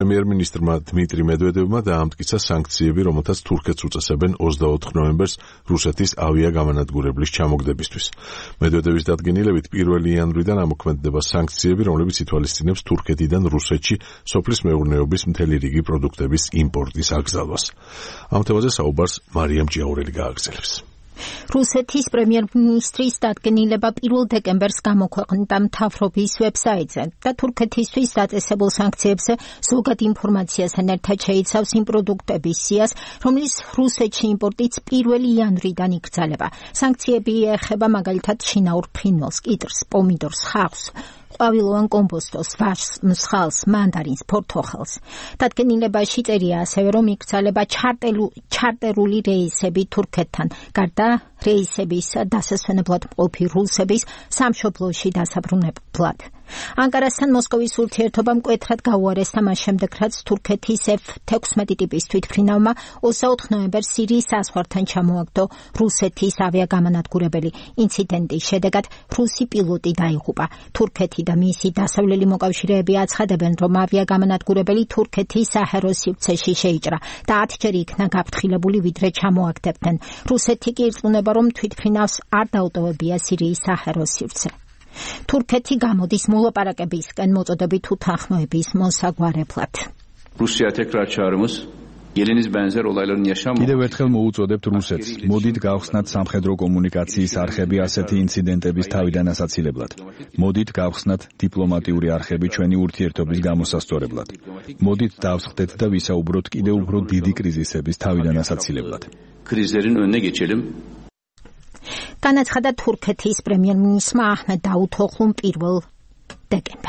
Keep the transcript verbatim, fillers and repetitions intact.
პრემიერ-მინისტრმა დმიტრი მედვედევმა დაამტკიცა სანქციები, რომელთაც თურქეთს უწესებენ ოცდაოთხ ნოემბერს რუსეთის ავიაგამანადგურებლის ჩამოგდებისთვის. მედვედევის დადგენილებით პირველი იანვრიდან ამოქმედდება სანქციები, რომლებიც ითვალისწინებს თურქეთიდან რუსეთში სოფლის მეურნეობის მთელი რიგი პროდუქტების იმპორტის აკრძალვას. ამ თემაზე საუბარს მარიამ ჭიაურელი გააგრძელებს. რუსეთის პრემიერ-მინისტრის დადგენილება პირველ დეკემბერს გამოქვეყნდა მთავრობის ვებსაიტზე და თურქეთისთვის დაწესებულ სანქციებზე ზოგად ინფორმაციასთან ერთად შეიცავს იმ პროდუქტების სიას, რომლის რუსეთში იმპორტიც პირველი იანვრიდან იკრძალება. სანქციები ეხება მაგალითად შინაურ ფრინველს, კიტრს, პომიდორს, ხავსს, ყვავილოვან კომბოსტოს, ვაშს, მსხალს, მანდარინს, ფორთოხელს. დადგენილებაში წერია ასევე, რომ იკრძალება ჩარტერული რეისები თურქეთთან, გარდა რეისების დასასვენებლად მყოფი რუსების სამშობლოში დასაბრუნებლად. ანკარასთან მოსკოვის ურთიერთობა მკვეთრად გაუარესდა მას შემდეგ, რაც თურქეთის ეფ თექვსმეტი ტიპის თვითმფრინავმა ოცდაოთხ ნოემბერს სირიის საზღვართან ჩამოაგდო რუსეთის ავიაგამანადგურებელი. ინციდენტის შედეგად რუსი პილოტი დაიღუპა. თურქეთი და მისი დასავლელი მოკავშირეები აცხადებენ, რომ ავიაგამანადგურებელი თურქეთის საჰაერო სივრცეში შეიჭრა და ათჯერ იქნა გაფრთხილებული, ვიდრე ჩამოაგდებდნენ. რუსეთი კი ირწმუნება, რომ თვითმფრინავს არ დაუტოვებია სირიის საჰაერო სივრცე. თურქეთი გამოდის მოლაპარაკებისკენ მოწოდებით უთანხმოების მოსაგვარებლად. კიდევ ერთხელ მოუწოდებთ რუსეთს, მოდით გავხსნათ სამხედრო კომუნიკაციის არხები ასეთი ინციდენტების თავიდან ასაცილებლად. მოდით გავხსნათ დიპლომატიური არხები ჩვენი ურთიერთობის გამოსასწორებლად. მოდით დავსხდეთ და ვისაუბროთ კიდევ უფრო დიდი კრიზისების თავიდან ასაცილებლად. განაცხადა თურქეთის პრემიერ-მინისტრმა აჰმედ დავუთოღლუმ პირველ დეკემბერს.